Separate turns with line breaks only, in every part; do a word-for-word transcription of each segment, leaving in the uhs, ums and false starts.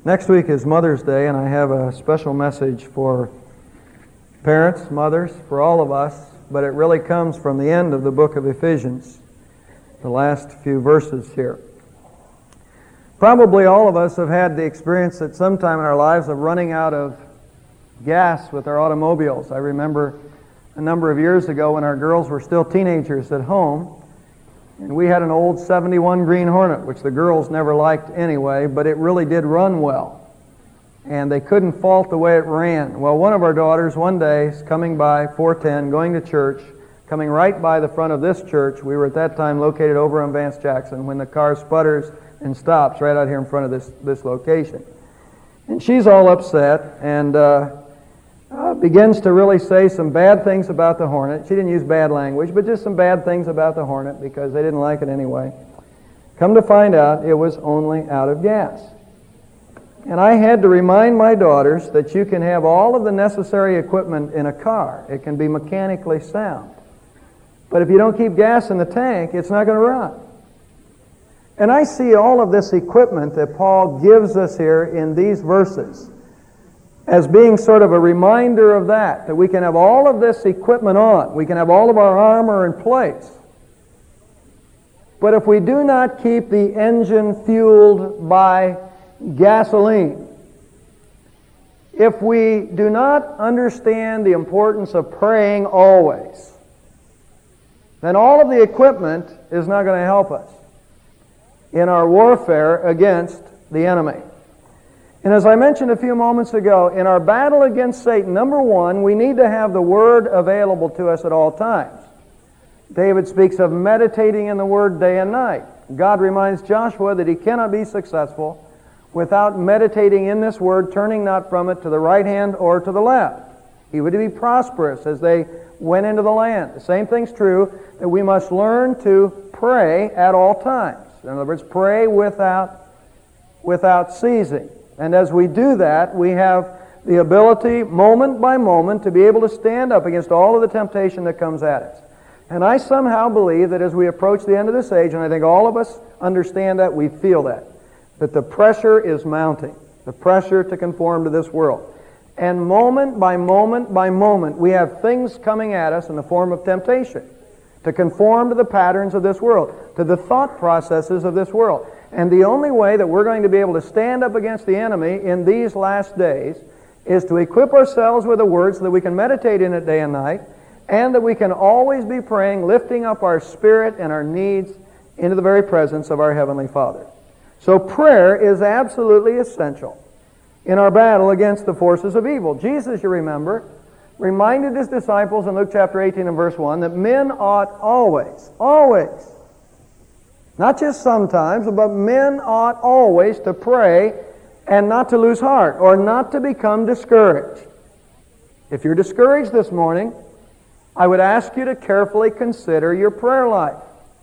Next week is Mother's Day, and I have a special message for parents, mothers, for all of us, but it really comes from the end of the book of Ephesians, the last few verses here. Probably all of us have had the experience at some time in our lives of running out of gas with our automobiles. I remember a number of years ago when our girls were still teenagers at home, and we had an old seventy-one Green Hornet, which the girls never liked anyway, but it really did run well. And they couldn't fault the way it ran. Well, one of our daughters one day is coming by four ten, going to church, coming right by the front of this church. We were at that time located over on Vance Jackson when the car sputters and stops right out here in front of this, this location. And she's all upset and uh, uh, begins to really say some bad things about the Hornet. She didn't use bad language, but just some bad things about the Hornet because they didn't like it anyway. Come to find out, it was only out of gas. And I had to remind my daughters that you can have all of the necessary equipment in a car. It can be mechanically sound. But if you don't keep gas in the tank, it's not going to run. And I see all of this equipment that Paul gives us here in these verses as being sort of a reminder of that, that we can have all of this equipment on. We can have all of our armor in place. But if we do not keep the engine fueled by gasoline, if we do not understand the importance of praying always, then all of the equipment is not going to help us in our warfare against the enemy. And as I mentioned a few moments ago, in our battle against Satan, number one, we need to have the Word available to us at all times. David speaks of meditating in the Word day and night. God reminds Joshua that he cannot be successful without meditating in this Word, turning not from it to the right hand or to the left. He would be prosperous as they went into the land. The same thing's true, that we must learn to pray at all times. In other words, pray without, without ceasing. And as we do that, we have the ability, moment by moment, to be able to stand up against all of the temptation that comes at us. And I somehow believe that as we approach the end of this age, and I think all of us understand that, we feel that, that the pressure is mounting, the pressure to conform to this world. And moment by moment by moment, we have things coming at us in the form of temptation to conform to the patterns of this world, to the thought processes of this world. And the only way that we're going to be able to stand up against the enemy in these last days is to equip ourselves with the Word so that we can meditate in it day and night, and that we can always be praying, lifting up our spirit and our needs into the very presence of our Heavenly Father. So prayer is absolutely essential in our battle against the forces of evil. Jesus, you remember, reminded his disciples in Luke chapter eighteen and verse one that men ought always, always, not just sometimes, but men ought always to pray and not to lose heart or not to become discouraged. If you're discouraged this morning, I would ask you to carefully consider your prayer life.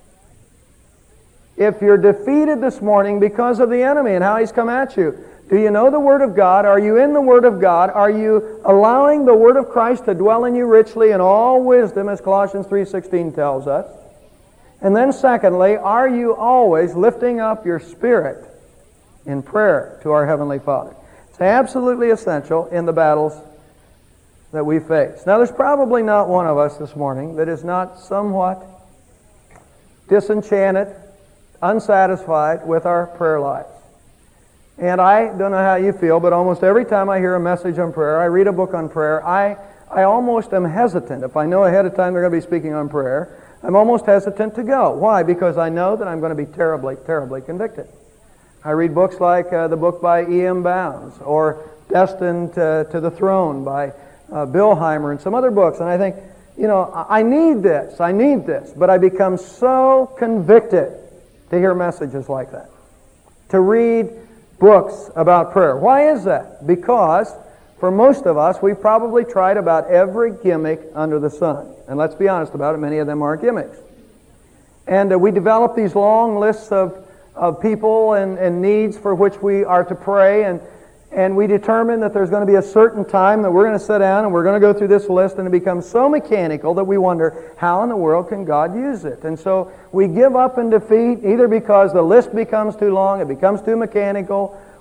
If you're defeated this morning because of the enemy and how he's come at you, do you know the Word of God? Are you in the Word of God? Are you allowing the Word of Christ to dwell in you richly in all wisdom, as Colossians three sixteen tells us? And then secondly, are you always lifting up your spirit in prayer to our Heavenly Father? It's absolutely essential in the battles that we face. Now, there's probably not one of us this morning that is not somewhat disenchanted, unsatisfied with our prayer lives. And I don't know how you feel, but almost every time I hear a message on prayer, I read a book on prayer, I, I almost am hesitant. If I know ahead of time they're going to be speaking on prayer, I'm almost hesitant to go. Why? Because I know that I'm going to be terribly, terribly convicted. I read books like uh, the book by E M Bounds or Destined to, to the Throne by uh, Bill Heimer and some other books, and I think, you know, I need this, I need this, but I become so convicted to hear messages like that, to read books about prayer. Why is that? Because for most of us, we've probably tried about every gimmick under the sun. And let's be honest about it, many of them are gimmicks. And uh, we develop these long lists of, of people and, and needs for which we are to pray, and, and we determine that there's going to be a certain time that we're going to sit down and we're going to go through this list, and it becomes so mechanical that we wonder, how in the world can God use it? And so we give up in defeat, either because the list becomes too long, it becomes too mechanical,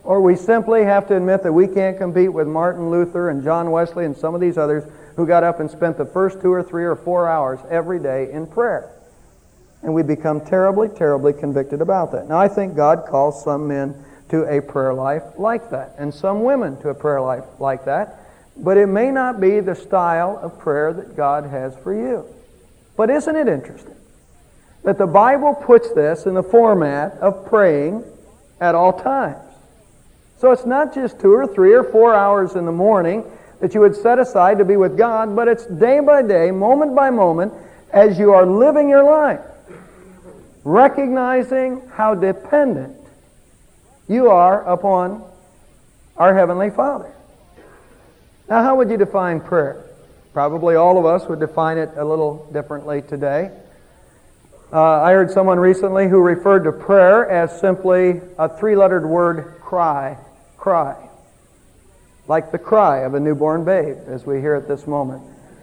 or we simply have to admit that we can't compete with Martin Luther and John Wesley and some of these others who got up and spent the first two or three or four hours every day in prayer. And we become terribly, terribly convicted about that. Now, I think God calls some men to a prayer life like that, and some women to a prayer life like that, but it may not be the style of prayer that God has for you. But isn't it interesting that the Bible puts this in the format of praying at all times? So it's not just two or three or four hours in the morning that you would set aside to be with God, but it's day by day, moment by moment, as you are living your life, recognizing how dependent you are upon our Heavenly Father. Now, how would you define prayer? Probably all of us would define it a little differently today. Uh, I heard someone recently who referred to prayer as simply a three-lettered word, cry, cry. Like the cry of a newborn babe, as we hear at this moment.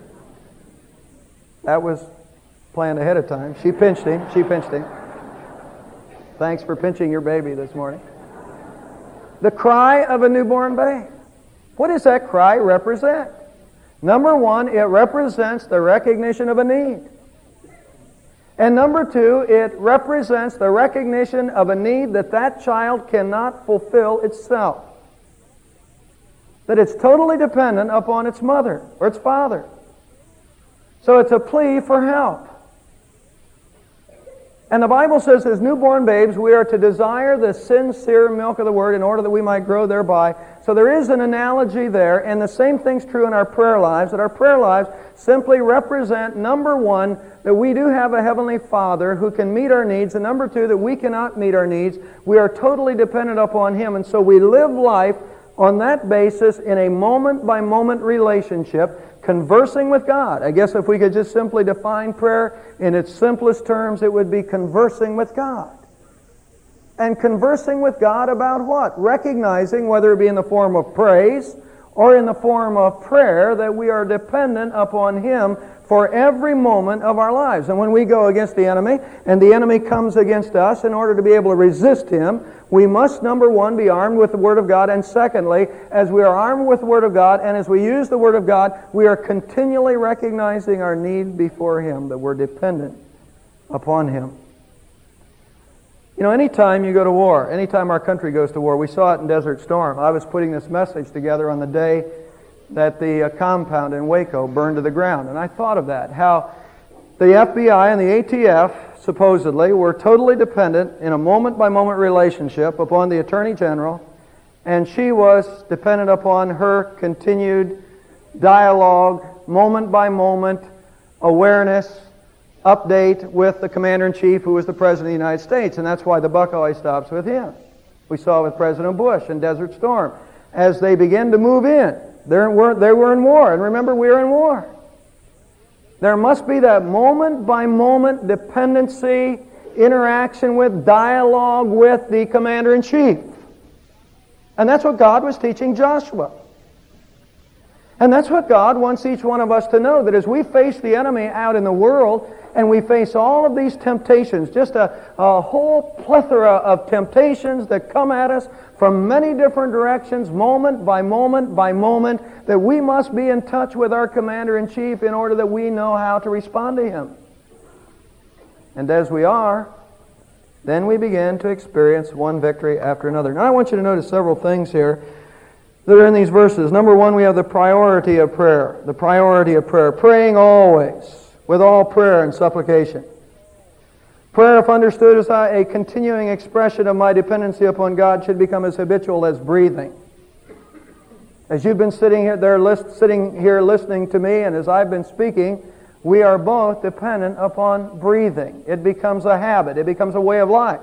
That was planned ahead of time. She pinched him. She pinched him. Thanks for pinching your baby this morning. The cry of a newborn babe. What does that cry represent? Number one, it represents the recognition of a need. And number two, it represents the recognition of a need that that child cannot fulfill itself. That it's totally dependent upon its mother or its father. So it's a plea for help. And the Bible says, as newborn babes, we are to desire the sincere milk of the Word in order that we might grow thereby. So there is an analogy there, and the same thing's true in our prayer lives, that our prayer lives simply represent, number one, that we do have a Heavenly Father who can meet our needs, and number two, that we cannot meet our needs. We are totally dependent upon Him, and so we live life on that basis in a moment-by-moment relationship, conversing with God. I guess if we could just simply define prayer in its simplest terms, it would be conversing with God. And conversing with God about what? Recognizing, whether it be in the form of praise or in the form of prayer, that we are dependent upon Him for every moment of our lives. And when we go against the enemy, and the enemy comes against us, in order to be able to resist him, we must, number one, be armed with the Word of God, and secondly, as we are armed with the Word of God, and as we use the Word of God, we are continually recognizing our need before Him, that we're dependent upon Him. You know, anytime you go to war, anytime our country goes to war, we saw it in Desert Storm. I was putting this message together on the day that the uh, compound in Waco burned to the ground, and I thought of that, how the F B I and the A T F supposedly were totally dependent in a moment-by-moment relationship upon the Attorney General, and she was dependent upon her continued dialogue, moment-by-moment awareness, update with the Commander-in-Chief, who was the President of the United States, and that's why the buck always stops with him. We saw it with President Bush in Desert Storm. As they began to move in, they were, they were in war, and remember, we were in war. There must be that moment-by-moment dependency, interaction with, dialogue with the Commander-in-Chief. And that's what God was teaching Joshua. And that's what God wants each one of us to know, that as we face the enemy out in the world, and we face all of these temptations, just a, a whole plethora of temptations that come at us from many different directions, moment by moment by moment, that we must be in touch with our Commander-in-Chief in order that we know how to respond to Him. And as we are, then we begin to experience one victory after another. Now I want you to notice several things here that are in these verses. Number one, we have the priority of prayer. The priority of prayer. Praying always, with all prayer and supplication. Prayer, if understood as a continuing expression of my dependency upon God, should become as habitual as breathing. As you've been sitting here, there, list, sitting here listening to me, and as I've been speaking, we are both dependent upon breathing. It becomes a habit. It becomes a way of life.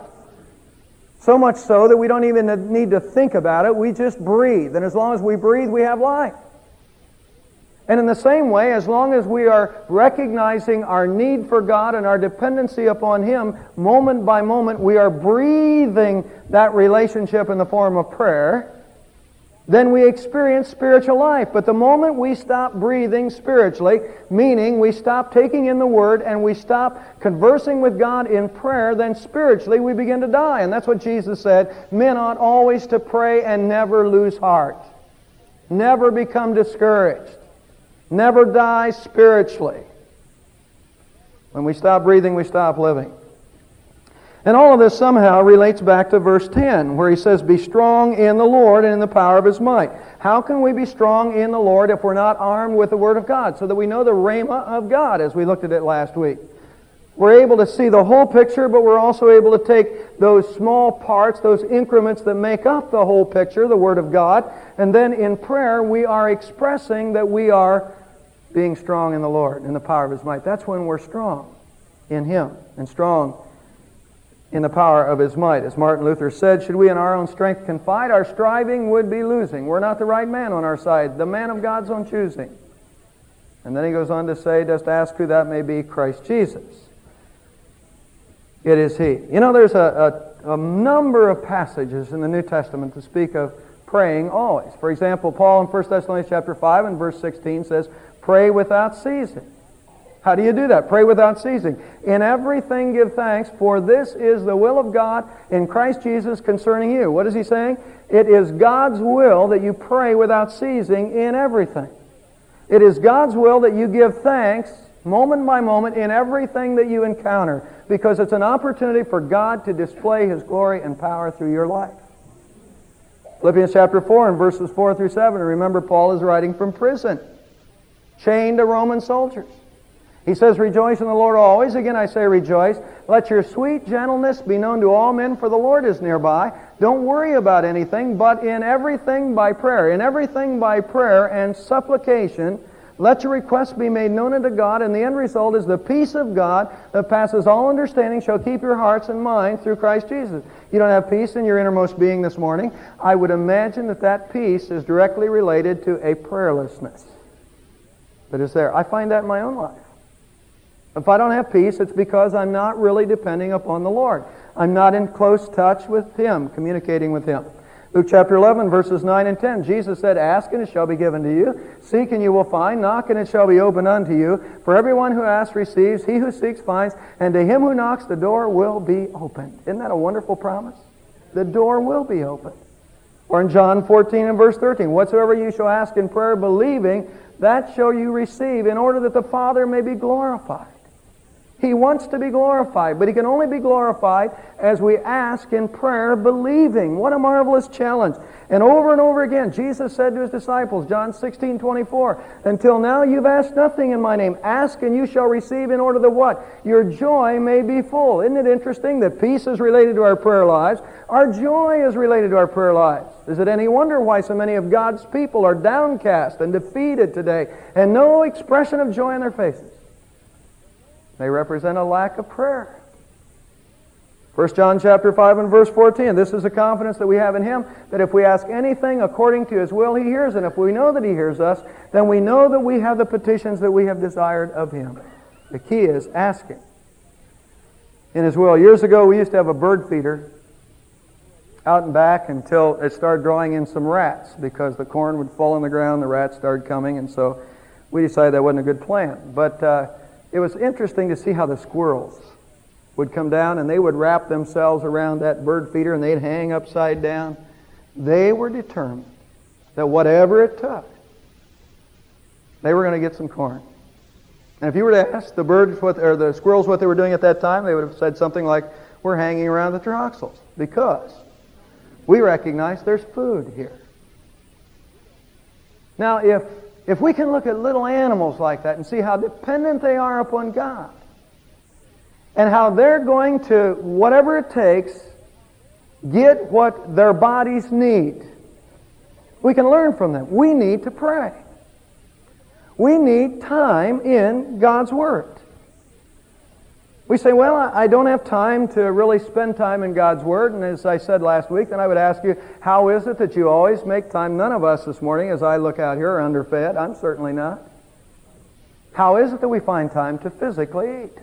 So much so that we don't even need to think about it. We just breathe. And as long as we breathe, we have life. And in the same way, as long as we are recognizing our need for God and our dependency upon Him, moment by moment, we are breathing that relationship in the form of prayer, then we experience spiritual life. But the moment we stop breathing spiritually, meaning we stop taking in the Word and we stop conversing with God in prayer, then spiritually we begin to die. And that's what Jesus said. Men ought always to pray and never lose heart. Never become discouraged. Never die spiritually. When we stop breathing, we stop living. And all of this somehow relates back to verse ten, where he says, be strong in the Lord and in the power of His might. How can we be strong in the Lord if we're not armed with the Word of God, so that we know the rhema of God, as we looked at it last week? We're able to see the whole picture, but we're also able to take those small parts, those increments that make up the whole picture, the Word of God, and then in prayer we are expressing that we are being strong in the Lord, in the power of His might. That's when we're strong in Him, and strong in the power of His might. As Martin Luther said, should we in our own strength confide, our striving would be losing. We're not the right man on our side, the man of God's own choosing. And then he goes on to say, just ask who that may be, Christ Jesus. It is He. You know, there's a, a, a number of passages in the New Testament that speak of praying always. For example, Paul in First Thessalonians chapter five and verse sixteen says, pray without ceasing. How do you do that? Pray without ceasing. In everything give thanks, for this is the will of God in Christ Jesus concerning you. What is he saying? It is God's will that you pray without ceasing in everything. It is God's will that you give thanks moment by moment in everything that you encounter, because it's an opportunity for God to display His glory and power through your life. Philippians chapter four and verses four through seven. Remember, Paul is writing from prison, chained to Roman soldiers. He says, rejoice in the Lord always. Again, I say rejoice. Let your sweet gentleness be known to all men, for the Lord is nearby. Don't worry about anything, but in everything by prayer. In everything by prayer and supplication, let your requests be made known unto God, and the end result is the peace of God that passes all understanding shall keep your hearts and minds through Christ Jesus. You don't have peace in your innermost being this morning. I would imagine that that peace is directly related to a prayerlessness that is there. I find that in my own life. If I don't have peace, it's because I'm not really depending upon the Lord. I'm not in close touch with Him, communicating with Him. Luke chapter eleven, verses nine and ten, Jesus said, ask and it shall be given to you. Seek and you will find. Knock and it shall be opened unto you. For everyone who asks receives. He who seeks finds. And to him who knocks the door will be opened. Isn't that a wonderful promise? The door will be opened. Or in John fourteen and verse thirteen, whatsoever you shall ask in prayer, believing, that shall you receive, in order that the Father may be glorified. He wants to be glorified, but He can only be glorified as we ask in prayer, believing. What a marvelous challenge. And over and over again, Jesus said to His disciples, John sixteen twenty-four, until now you've asked nothing in my name. Ask and you shall receive, in order that what? Your joy may be full. Isn't it interesting that peace is related to our prayer lives? Our joy is related to our prayer lives. Is it any wonder why so many of God's people are downcast and defeated today, and no expression of joy in their faces? They represent a lack of prayer. First John chapter five and verse fourteen. This is the confidence that we have in Him, that if we ask anything according to His will, He hears. And if we know that He hears us, then we know that we have the petitions that we have desired of Him. The key is asking in His will. Years ago, we used to have a bird feeder out and back until it started drawing in some rats, because the corn would fall on the ground, the rats started coming, and so we decided that wasn't a good plan. But uh, it was interesting to see how the squirrels would come down and they would wrap themselves around that bird feeder and they'd hang upside down. They were determined that whatever it took, they were going to get some corn. And if you were to ask the birds what, or the squirrels what they were doing at that time, they would have said something like, we're hanging around the troxels because we recognize there's food here. Now, if If we can look at little animals like that and see how dependent they are upon God, and how they're going to, whatever it takes, get what their bodies need, we can learn from them. We need to pray. We need time in God's Word. We say, well, I don't have time to really spend time in God's Word. And as I said last week, then I would ask you, how is it that you always make time? None of us this morning, as I look out here, are underfed. I'm certainly not. How is it that we find time to physically eat?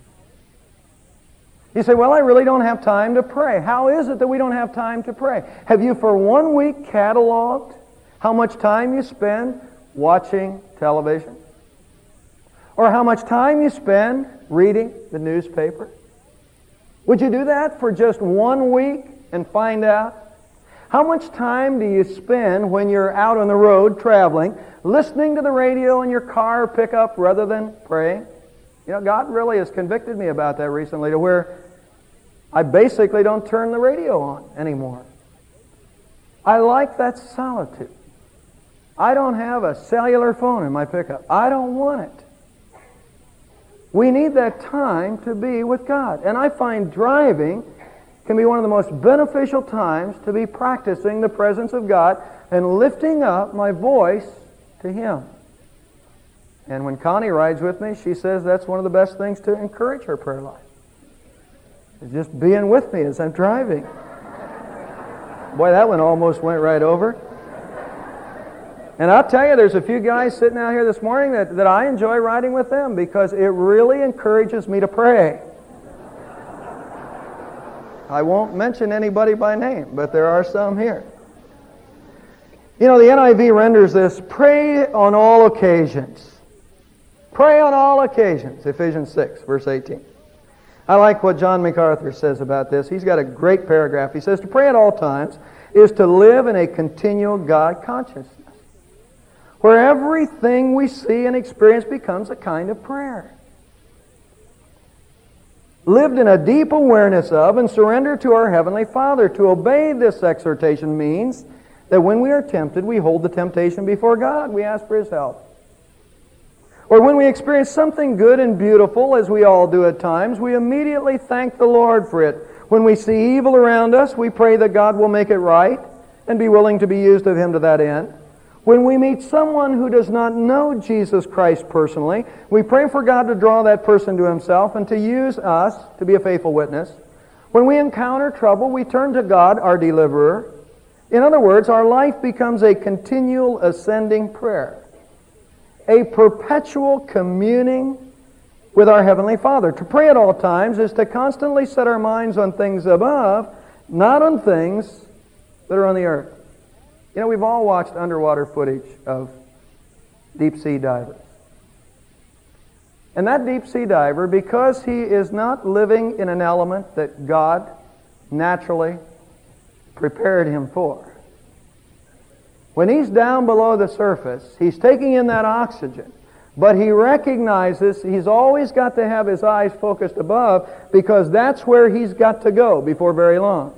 You say, well, I really don't have time to pray. How is it that we don't have time to pray? Have you for one week cataloged How much time you spend watching television? Or how much time you spend reading the newspaper? Would you do that for just one week and find out? How much time do you spend when you're out on the road traveling, listening to the radio in your car or pickup rather than praying? You know, God really has convicted me about that recently to where I basically don't turn the radio on anymore. I like that solitude. I don't have a cellular phone in my pickup. I don't want it. We need that time to be with God. And I find driving can be one of the most beneficial times to be practicing the presence of God and lifting up my voice to Him. And when Connie rides with me, she says that's one of the best things to encourage her prayer life. Is just being with me as I'm driving. Boy, that one almost went right over. And I'll tell you, there's a few guys sitting out here this morning that, that I enjoy riding with them because it really encourages me to pray. I won't mention anybody by name, but there are some here. You know, the N I V renders this, pray on all occasions. Pray on all occasions, Ephesians six, verse eighteen. I like what John MacArthur says about this. He's got a great paragraph. He says, to pray at all times is to live in a continual God consciousness, where everything we see and experience becomes a kind of prayer. Lived in a deep awareness of and surrender to our Heavenly Father. To obey this exhortation means that when we are tempted, we hold the temptation before God. We ask for His help. Or when we experience something good and beautiful, as we all do at times, we immediately thank the Lord for it. When we see evil around us, we pray that God will make it right and be willing to be used of Him to that end. When we meet someone who does not know Jesus Christ personally, we pray for God to draw that person to Himself and to use us to be a faithful witness. When we encounter trouble, we turn to God, our deliverer. In other words, our life becomes a continual ascending prayer, a perpetual communing with our Heavenly Father. To pray at all times is to constantly set our minds on things above, not on things that are on the earth. You know, we've all watched underwater footage of deep-sea divers. And that deep-sea diver, because he is not living in an element that God naturally prepared him for, when he's down below the surface, he's taking in that oxygen, but he recognizes he's always got to have his eyes focused above because that's where he's got to go before very long.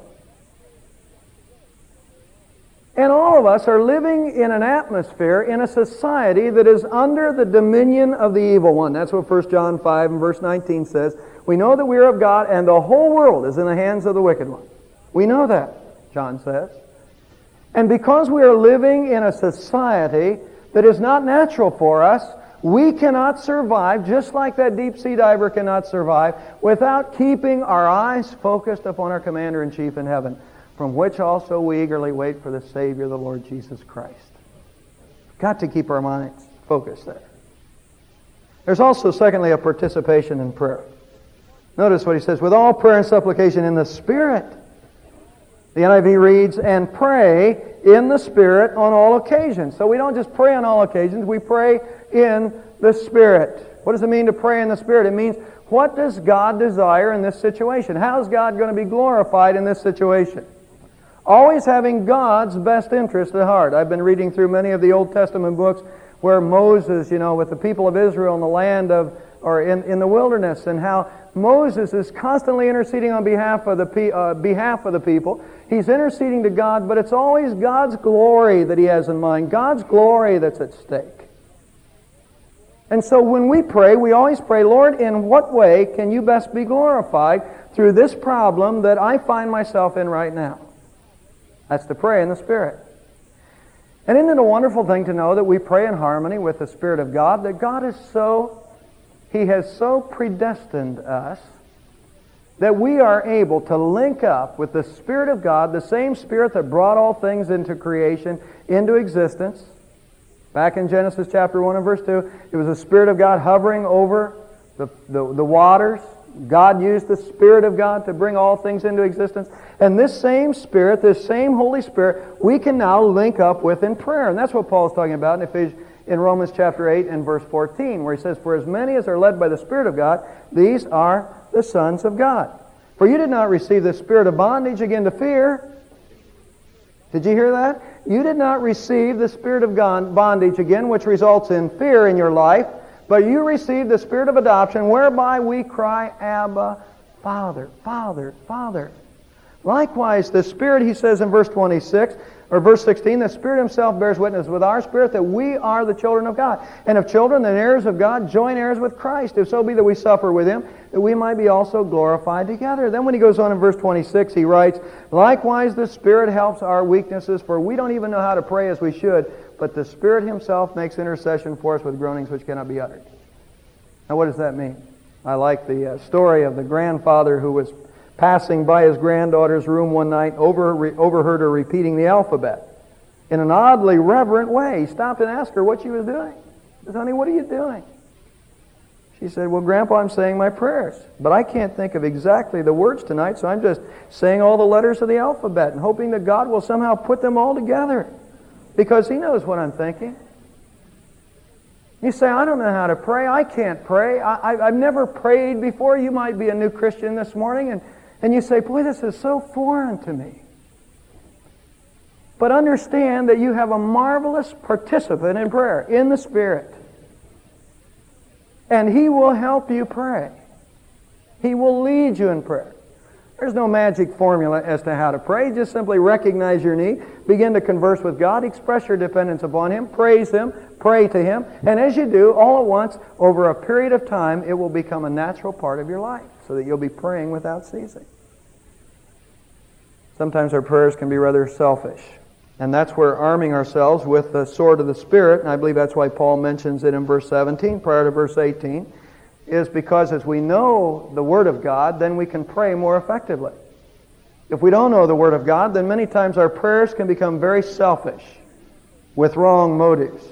And all of us are living in an atmosphere, in a society that is under the dominion of the evil one. That's what First John five and verse nineteen says. We know that we are of God and the whole world is in the hands of the wicked one. We know that, John says. And because we are living in a society that is not natural for us, we cannot survive, just like that deep-sea diver cannot survive, without keeping our eyes focused upon our Commander-in-Chief in heaven, from which also we eagerly wait for the Savior, the Lord Jesus Christ. Got to keep our minds focused there. There's also, secondly, a participation in prayer. Notice what he says, with all prayer and supplication in the Spirit. The N I V reads, and pray in the Spirit on all occasions. So we don't just pray on all occasions, we pray in the Spirit. What does it mean to pray in the Spirit? It means, what does God desire in this situation? How is God going to be glorified in this situation? Always having God's best interest at heart. I've been reading through many of the Old Testament books where Moses, you know, with the people of Israel in the land of, or in, in the wilderness, and how Moses is constantly interceding on behalf of the pe- uh, behalf of the people. He's interceding to God, but it's always God's glory that he has in mind, God's glory that's at stake. And so when we pray, we always pray, Lord, in what way can you best be glorified through this problem that I find myself in right now? That's to pray in the Spirit. And isn't it a wonderful thing to know that we pray in harmony with the Spirit of God, that God is so, He has so predestined us that we are able to link up with the Spirit of God, the same Spirit that brought all things into creation, into existence. Back in Genesis chapter one and verse two, it was the Spirit of God hovering over the, the, the waters, God used the Spirit of God to bring all things into existence. And this same Spirit, this same Holy Spirit, we can now link up with in prayer. And that's what Paul's talking about in Ephesians, in Romans chapter eight and verse fourteen, where he says, "For as many as are led by the Spirit of God, these are the sons of God. For you did not receive the spirit of bondage again to fear." Did you hear that? You did not receive the spirit of bondage again, which results in fear in your life, but you received the spirit of adoption, whereby we cry, "Abba, Father, Father, Father." Likewise, the Spirit, he says in verse twenty-six, or verse sixteen, the Spirit Himself bears witness with our spirit that we are the children of God. And if children, then heirs of God, joint heirs with Christ, if so be that we suffer with Him, that we might be also glorified together. Then when he goes on in verse twenty-six, he writes, "Likewise the Spirit helps our weaknesses, for we don't even know how to pray as we should, but the Spirit Himself makes intercession for us with groanings which cannot be uttered." Now what does that mean? I like the uh, story of the grandfather who was passing by his granddaughter's room one night, over, re, overheard her repeating the alphabet in an oddly reverent way. He stopped and asked her what she was doing. He said, "Honey, what are you doing?" She said, "Well, Grandpa, I'm saying my prayers, but I can't think of exactly the words tonight, so I'm just saying all the letters of the alphabet and hoping that God will somehow put them all together, because He knows what I'm thinking." You say, "I don't know how to pray. I can't pray. I, I, I've never prayed before." You might be a new Christian this morning, and, and you say, "Boy, this is so foreign to me." But understand that you have a marvelous participant in prayer, in the Spirit. And He will help you pray. He will lead you in prayer. There's no magic formula as to how to pray. Just simply recognize your need, begin to converse with God, express your dependence upon Him, praise Him, pray to Him, and as you do, all at once, over a period of time, it will become a natural part of your life, so that you'll be praying without ceasing. Sometimes our prayers can be rather selfish, and that's where arming ourselves with the sword of the Spirit, and I believe that's why Paul mentions it in verse seventeen, prior to verse eighteen, is because as we know the Word of God, then we can pray more effectively. If we don't know the Word of God, then many times our prayers can become very selfish, with wrong motives.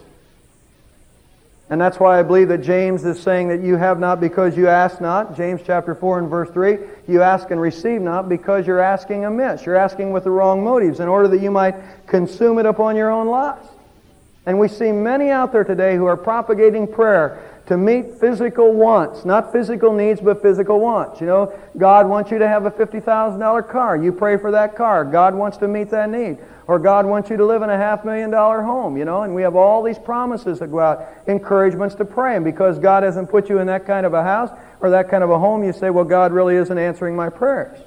And that's why I believe that James is saying that you have not because you ask not. James chapter four and verse three, you ask and receive not because you're asking amiss. You're asking with the wrong motives in order that you might consume it upon your own lust. And we see many out there today who are propagating prayer to meet physical wants, not physical needs, but physical wants. You know, God wants you to have a fifty thousand dollars car. You pray for that car. God wants to meet that need. Or God wants you to live in a half million dollar home, you know, and we have all these promises that go out, encouragements to pray. And because God hasn't put you in that kind of a house or that kind of a home, you say, "Well, God really isn't answering my prayers."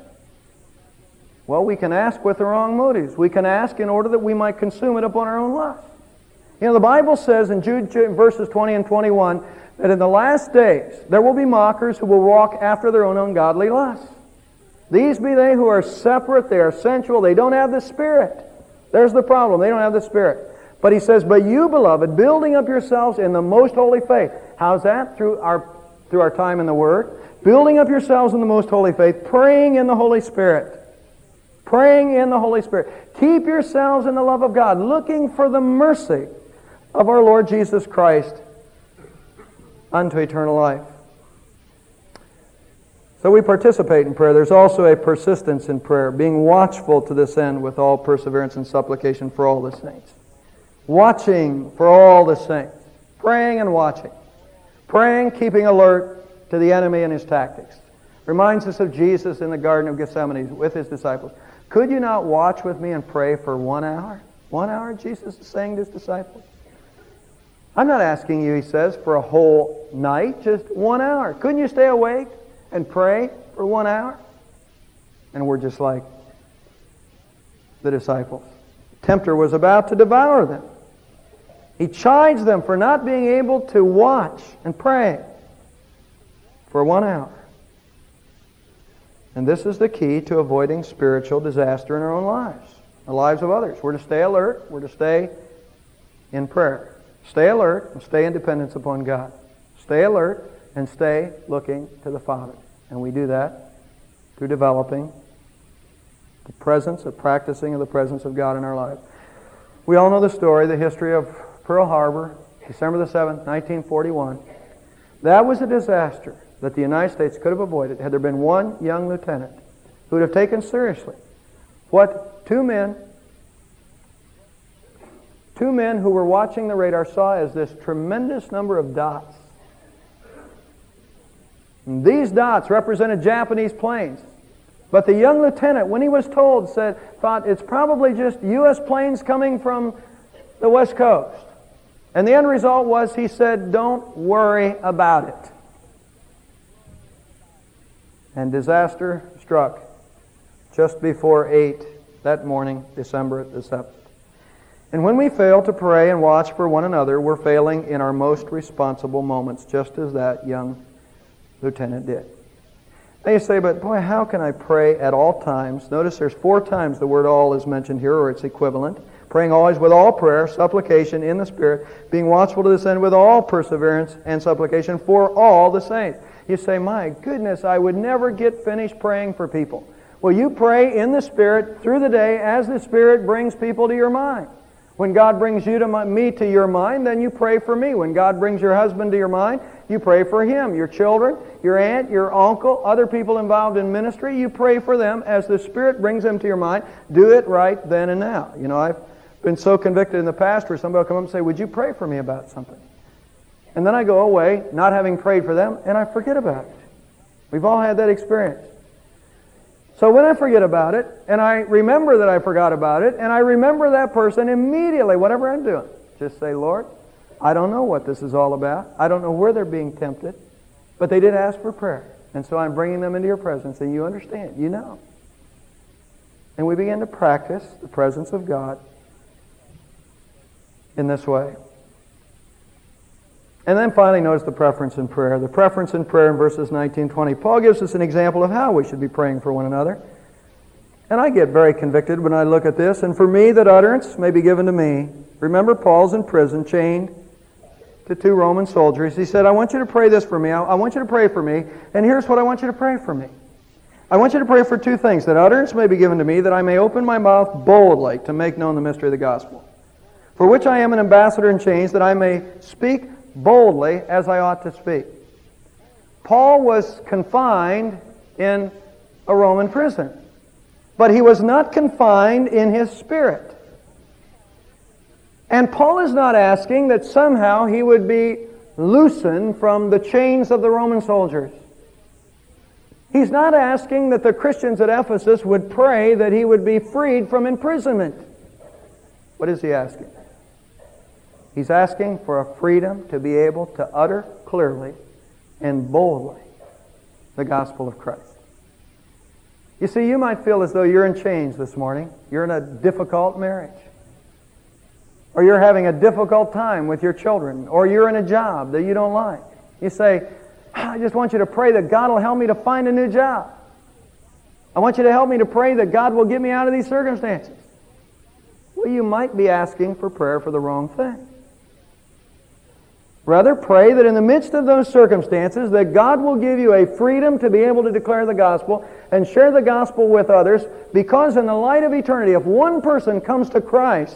Well, we can ask with the wrong motives. We can ask in order that we might consume it upon our own lust. You know, the Bible says in Jude verses twenty and twenty-one that in the last days there will be mockers who will walk after their own ungodly lusts. These be they who are separate, they are sensual, they don't have the Spirit. There's the problem. They don't have the Spirit. But he says, "But you, beloved, building up yourselves in the most holy faith." How's that? Through our, through our time in the Word. Building up yourselves in the most holy faith, praying in the Holy Spirit. Praying in the Holy Spirit. Keep yourselves in the love of God, looking for the mercy of our Lord Jesus Christ unto eternal life. So we participate in prayer. There's also a persistence in prayer, being watchful to this end with all perseverance and supplication for all the saints. Watching for all the saints. Praying and watching. Praying, keeping alert to the enemy and his tactics. Reminds us of Jesus in the Garden of Gethsemane with His disciples. "Could you not watch with me and pray for one hour?" One hour, Jesus is saying to His disciples. I'm not asking you, He says, for a whole night, just one hour. Couldn't you stay awake and pray for one hour? And we're just like the disciples. The tempter was about to devour them. He chides them for not being able to watch and pray for one hour. And this is the key to avoiding spiritual disaster in our own lives, the lives of others. We're to stay alert. We're to stay in prayer. Stay alert and stay in dependence upon God. Stay alert and stay looking to the Father. And we do that through developing the presence, the practicing of the presence of God in our lives. We all know the story, the history of Pearl Harbor, December the seventh, nineteen forty-one. That was a disaster. that the United States could have avoided had there been one young lieutenant who would have taken seriously what two men, two men who were watching the radar saw as this tremendous number of dots. And these dots represented Japanese planes. But the young lieutenant, when he was told, said, thought it's probably just U S planes coming from the West Coast. And the end result was he said, don't worry about it. And disaster struck just before eight that morning, December the seventh. And when we fail to pray and watch for one another, we're failing in our most responsible moments, just as that young lieutenant did. Now you say, but boy, how can I pray at all times? Notice there's four times the word all is mentioned here, or its equivalent. Praying always with all prayer, supplication in the Spirit, being watchful to this end with all perseverance and supplication for all the saints. You say, my goodness, I would never get finished praying for people. Well, you pray in the Spirit through the day as the Spirit brings people to your mind. When God brings you to my, me to your mind, then you pray for me. When God brings your husband to your mind, you pray for him. Your children, your aunt, your uncle, other people involved in ministry, you pray for them as the Spirit brings them to your mind. Do it right then and now. You know, I've been so convicted in the past where somebody will come up and say, would you pray for me about something? And then I go away, not having prayed for them, and I forget about it. We've all had that experience. So when I forget about it, and I remember that I forgot about it, and I remember that person immediately, whatever I'm doing, just say, Lord, I don't know what this is all about. I don't know where they're being tempted, but they did ask for prayer. And so I'm bringing them into your presence, and you understand, you know. And we begin to practice the presence of God in this way. And then finally, notice the preference in prayer. The preference in prayer in verses nineteen and twenty. Paul gives us an example of how we should be praying for one another. And I get very convicted when I look at this. And for me, that utterance may be given to me. Remember, Paul's in prison, chained to two Roman soldiers. He said, I want you to pray this for me. I, I want you to pray for me. And here's what I want you to pray for me. I want you to pray for two things. That utterance may be given to me, that I may open my mouth boldly to make known the mystery of the gospel, for which I am an ambassador in chains, that I may speak boldly as I ought to speak. Paul was confined in a Roman prison, but he was not confined in his spirit. And Paul is not asking that somehow he would be loosened from the chains of the Roman soldiers. He's not asking that the Christians at Ephesus would pray that he would be freed from imprisonment. What is he asking? He's asking for a freedom to be able to utter clearly and boldly the gospel of Christ. You see, you might feel as though you're in chains this morning. You're in a difficult marriage. Or you're having a difficult time with your children. Or you're in a job that you don't like. You say, I just want you to pray that God will help me to find a new job. I want you to help me to pray that God will get me out of these circumstances. Well, you might be asking for prayer for the wrong thing. Rather, pray that in the midst of those circumstances, that God will give you a freedom to be able to declare the gospel and share the gospel with others, because in the light of eternity, if one person comes to Christ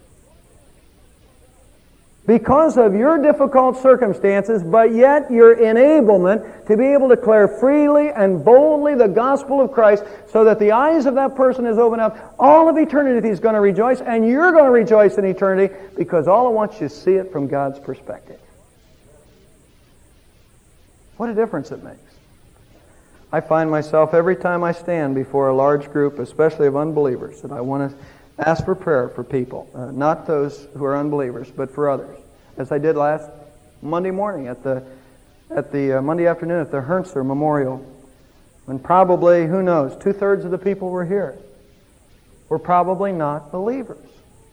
because of your difficult circumstances, but yet your enablement to be able to declare freely and boldly the gospel of Christ, so that the eyes of that person is opened up, all of eternity is going to rejoice, and you're going to rejoice in eternity, because all I want you to see it from God's perspective. What a difference it makes. I find myself every time I stand before a large group, especially of unbelievers, that I want to ask for prayer for people, uh, not those who are unbelievers, but for others. As I did last Monday morning at the at the uh, Monday afternoon at the Hernser Memorial, when probably, who knows, two-thirds of the people were here were probably not believers.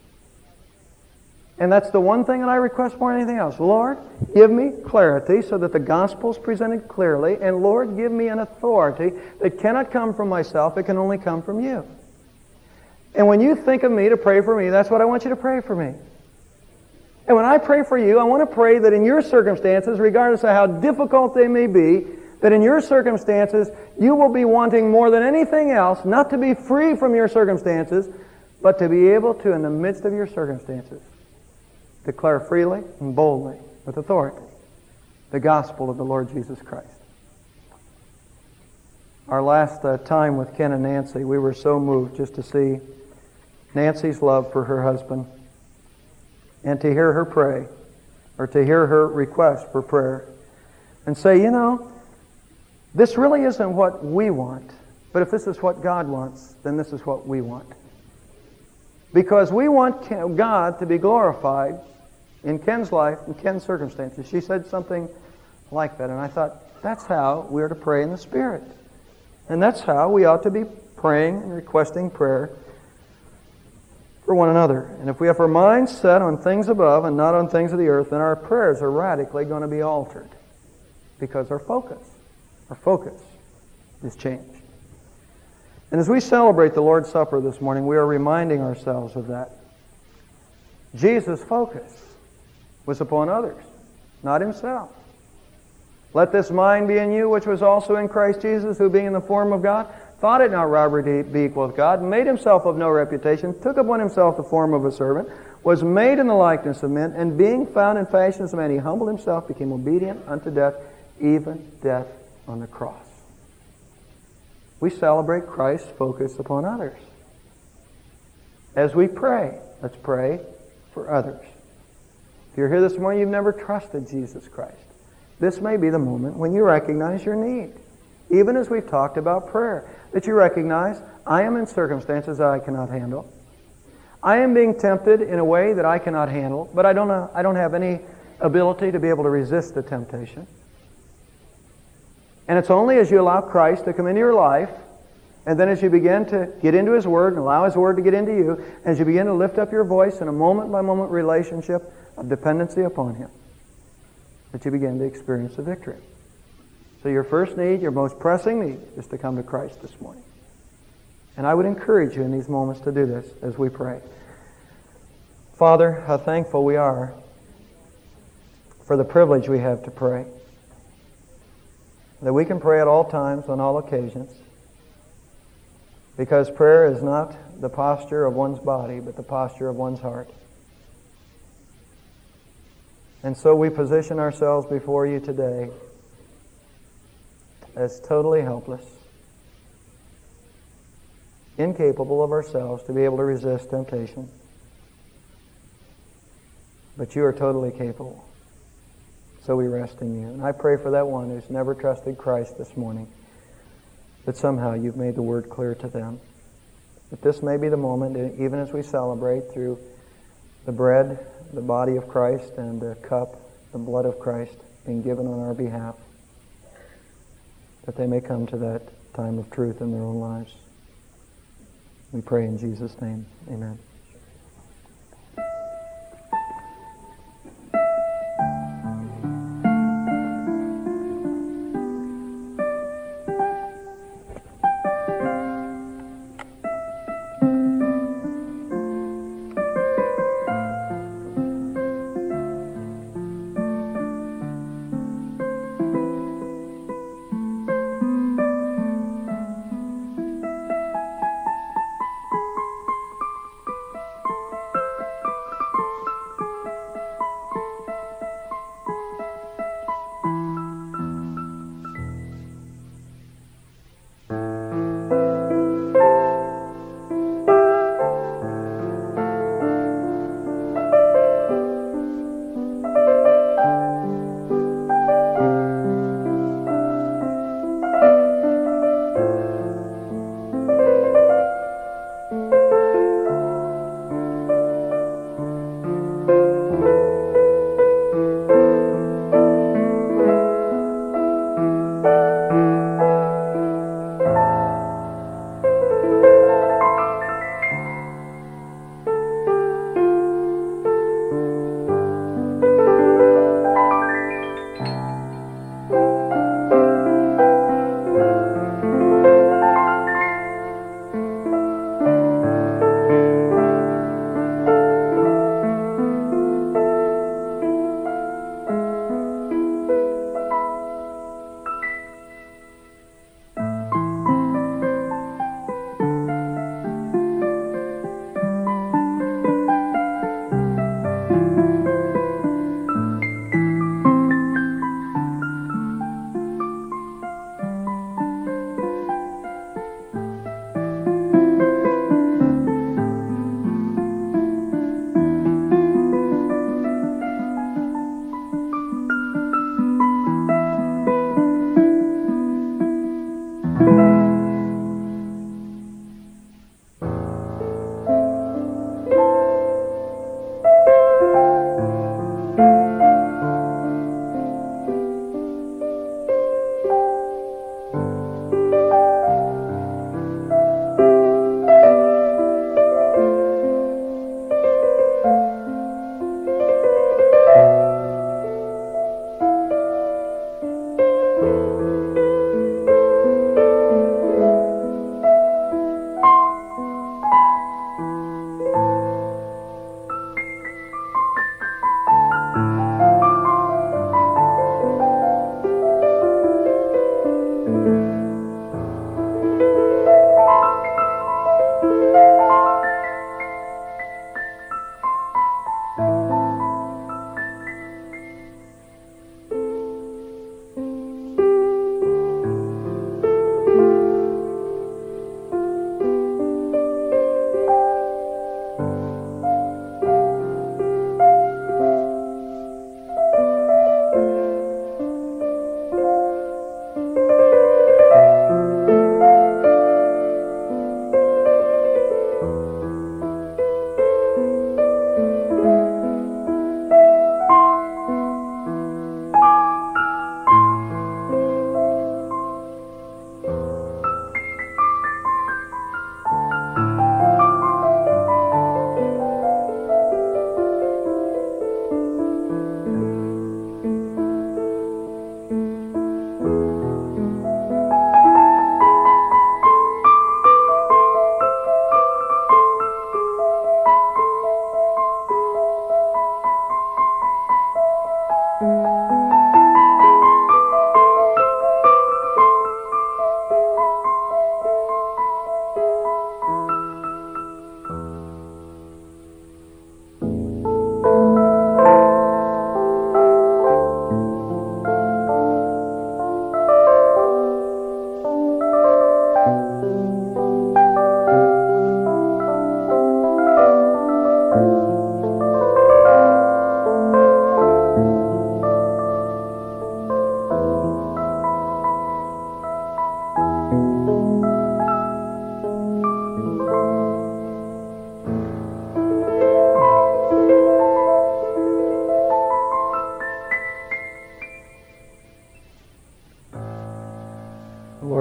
And that's the one thing that I request more than anything else. Lord, give me clarity so that the gospel is presented clearly, and Lord, give me an authority that cannot come from myself, it can only come from you. And when you think of me to pray for me, that's what I want you to pray for me. And when I pray for you, I want to pray that in your circumstances, regardless of how difficult they may be, that in your circumstances, you will be wanting more than anything else, not to be free from your circumstances, but to be able to, in the midst of your circumstances, declare freely and boldly, with authority, the gospel of the Lord Jesus Christ. Our last uh, time with Ken and Nancy, we were so moved just to see Nancy's love for her husband and to hear her pray, or to hear her request for prayer, and say, you know, this really isn't what we want, but if this is what God wants, then this is what we want. Because we want God to be glorified in Ken's life and Ken's circumstances. She said something like that, and I thought, that's how we're to pray in the Spirit. And that's how we ought to be praying and requesting prayer for one another. And if we have our minds set on things above and not on things of the earth, then our prayers are radically going to be altered, because our focus, our focus is changed. And as we celebrate the Lord's Supper this morning, we are reminding ourselves of that. Jesus' focus was upon others, not himself. Let this mind be in you, which was also in Christ Jesus, who being in the form of God, thought it not robbery to be equal with God, made himself of no reputation, took upon himself the form of a servant, was made in the likeness of men, and being found in fashion as a man, he humbled himself, became obedient unto death, even death on the cross. We celebrate Christ's focus upon others. As we pray, let's pray for others. If you're here this morning, you've never trusted Jesus Christ, this may be the moment when you recognize your need. Even as we've talked about prayer, that you recognize, I am in circumstances that I cannot handle. I am being tempted in a way that I cannot handle, but I don't know, I don't have any ability to be able to resist the temptation. And it's only as you allow Christ to come into your life, and then as you begin to get into His Word and allow His Word to get into you, as you begin to lift up your voice in a moment-by-moment relationship of dependency upon Him, that you begin to experience the victory. So your first need, your most pressing need, is to come to Christ this morning. And I would encourage you in these moments to do this as we pray. Father, how thankful we are for the privilege we have to pray. That we can pray at all times, on all occasions. Because prayer is not the posture of one's body, but the posture of one's heart. And so we position ourselves before you today as totally helpless, incapable of ourselves to be able to resist temptation. But you are totally capable. So we rest in you. And I pray for that one who's never trusted Christ this morning, that somehow you've made the word clear to them. That this may be the moment, even as we celebrate through the bread, the body of Christ, and the cup, the blood of Christ, being given on our behalf, that they may come to that time of truth in their own lives. We pray in Jesus' name. Amen.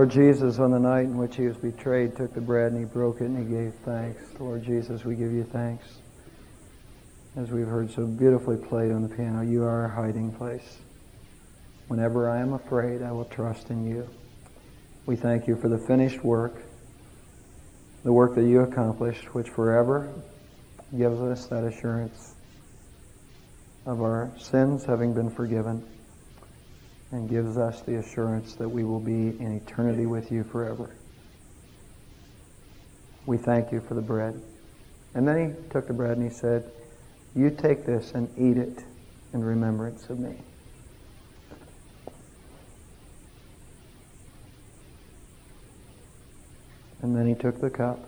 Lord Jesus, on the night in which he was betrayed, took the bread and he broke it and he gave thanks. Lord Jesus, we give you thanks. As we've heard so beautifully played on the piano, you are our hiding place. Whenever I am afraid, I will trust in you. We thank you for the finished work, the work that you accomplished, which forever gives us that assurance of our sins having been forgiven, and gives us the assurance that we will be in eternity with you forever. We thank you for the bread. And then he took the bread and he said, you take this and eat it in remembrance of me. And then he took the cup.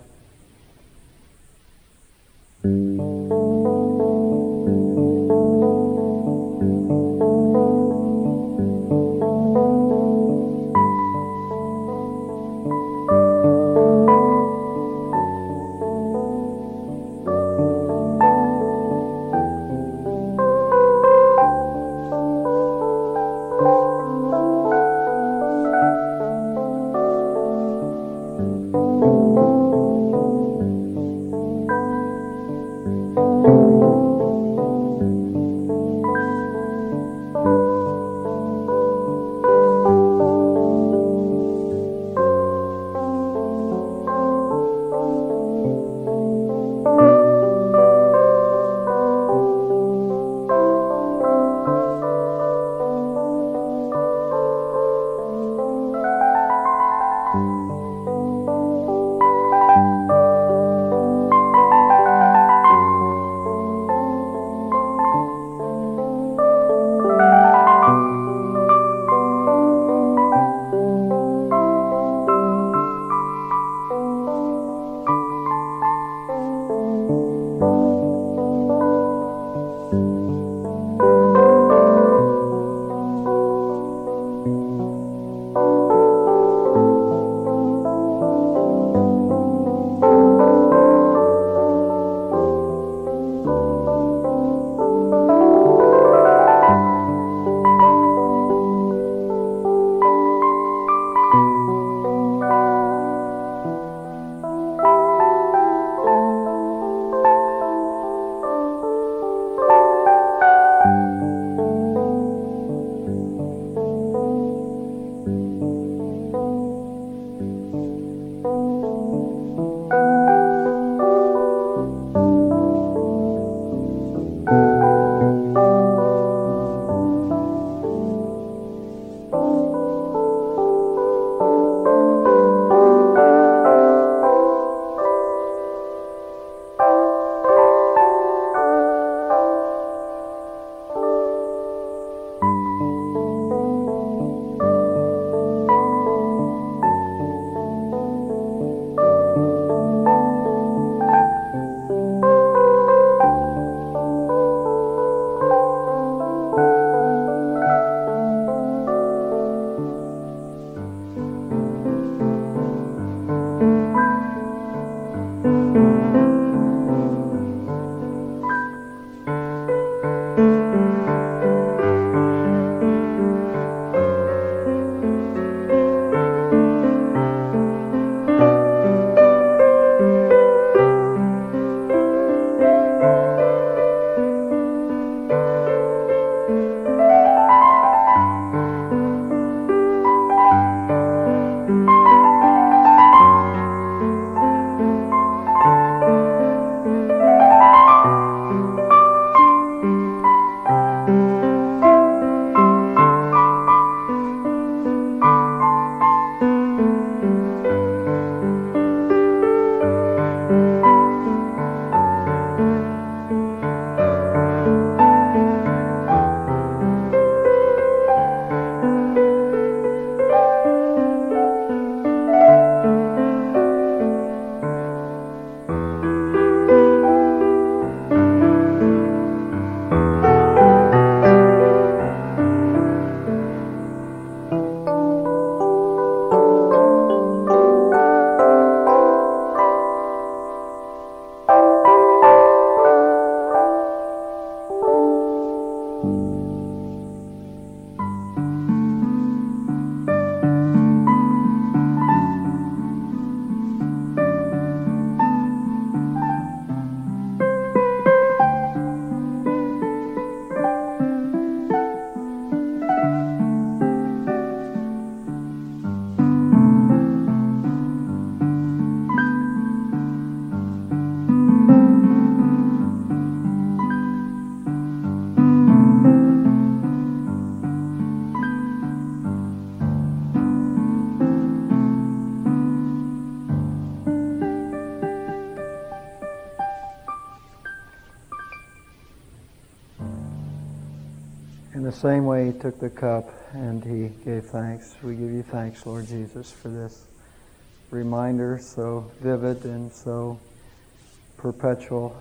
the same way he took the cup and he gave thanks. We give you thanks, Lord Jesus, for this reminder so vivid and so perpetual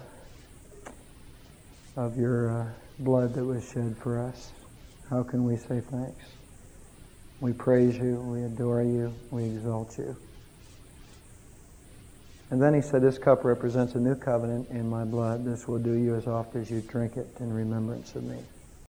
of your uh, blood that was shed for us. How can we say thanks? We praise you, we adore you, we exalt you. And then he said, this cup represents a new covenant in my blood. This will do you as oft as you drink it in remembrance of me.